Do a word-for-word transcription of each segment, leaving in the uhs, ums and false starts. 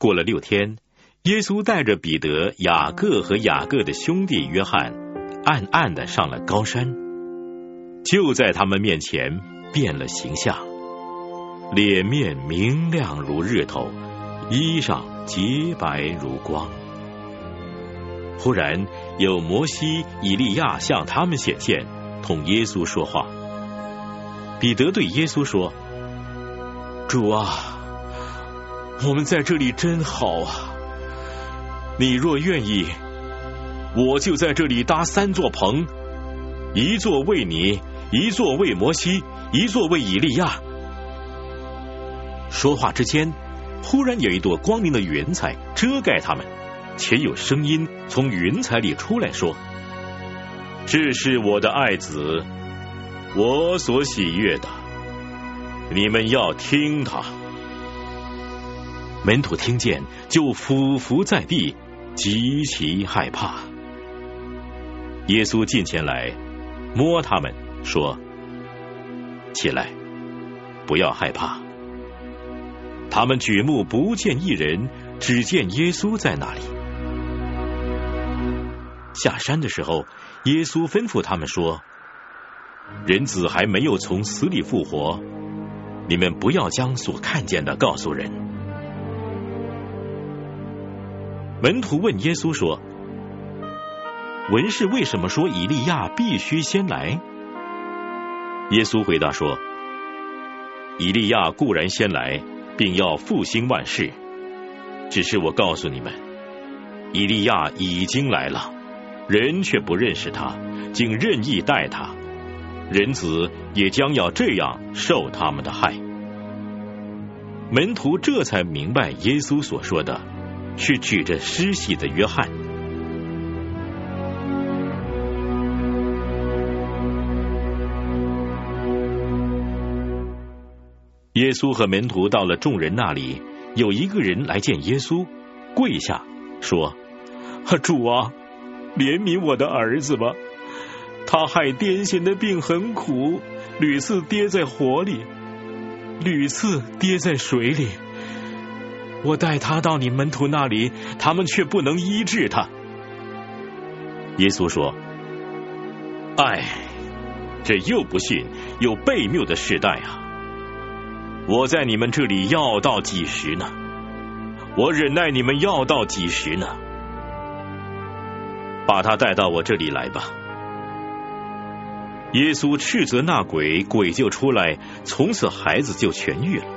过了六天，耶稣带着彼得、雅各和雅各的兄弟约翰，暗暗地上了高山，就在他们面前变了形象，脸面明亮如日头，衣裳洁白如光。忽然有摩西、以利亚向他们显现，同耶稣说话。彼得对耶稣说：主啊，我们在这里真好啊！你若愿意，我就在这里搭三座棚，一座为你，一座为摩西，一座为以利亚。说话之间，忽然有一朵光明的云彩遮盖他们，且有声音从云彩里出来说：这是我的爱子，我所喜悦的，你们要听他。门徒听见，就俯伏在地，极其害怕。耶稣近前来，摸他们，说：起来，不要害怕。他们举目不见一人，只见耶稣在那里。下山的时候，耶稣吩咐他们说：人子还没有从死里复活，你们不要将所看见的告诉人。门徒问耶稣说：文士为什么说以利亚必须先来？耶稣回答说：以利亚固然先来，并要复兴万事，只是我告诉你们，以利亚已经来了，人却不认识他，竟任意待他，人子也将要这样受他们的害。门徒这才明白耶稣所说的是指着施洗的约翰。耶稣和门徒到了众人那里，有一个人来见耶稣，跪下说：主啊，怜悯我的儿子吧，他害癫痫的病很苦，屡次跌在火里，屡次跌在水里。我带他到你门徒那里，他们却不能医治他。耶稣说：唉，这又不信又悖谬的世代啊！我在你们这里要到几时呢？我忍耐你们要到几时呢？把他带到我这里来吧。耶稣斥责那鬼，鬼就出来，从此孩子就痊愈了。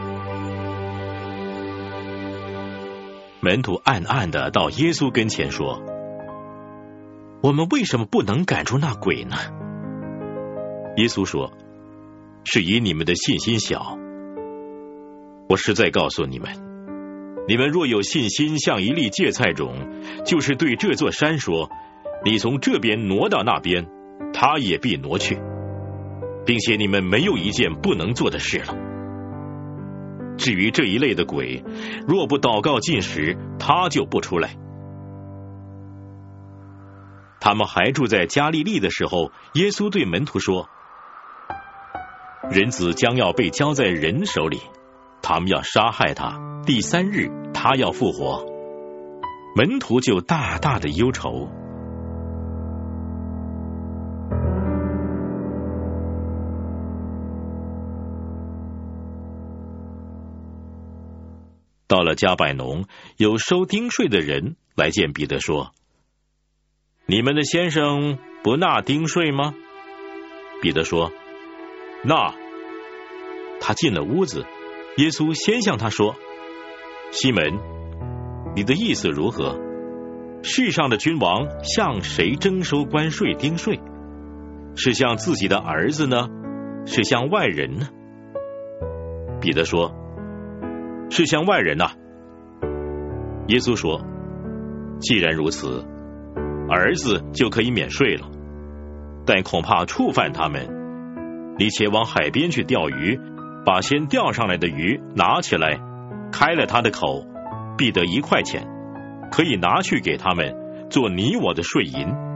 门徒暗暗的到耶稣跟前说：我们为什么不能赶出那鬼呢？耶稣说：是以你们的信心小。我实在告诉你们，你们若有信心像一粒芥菜种，就是对这座山说：你从这边挪到那边，它也必挪去，并且你们没有一件不能做的事了。至于这一类的鬼，若不祷告禁食，他就不出来。他们还住在加利利的时候，耶稣对门徒说：人子将要被交在人手里，他们要杀害他，第三日他要复活。门徒就大大的忧愁。到了加百农，有收丁税的人来见彼得说：你们的先生不纳丁税吗？彼得说：纳。他进了屋子，耶稣先向他说：西门，你的意思如何？世上的君王向谁征收关税丁税？是向自己的儿子呢，是向外人呢？彼得说：是向外人啊。耶稣说：既然如此，儿子就可以免税了，但恐怕触犯他们，你且往海边去钓鱼，把先钓上来的鱼拿起来，开了他的口，必得一块钱，可以拿去给他们，做你我的税银。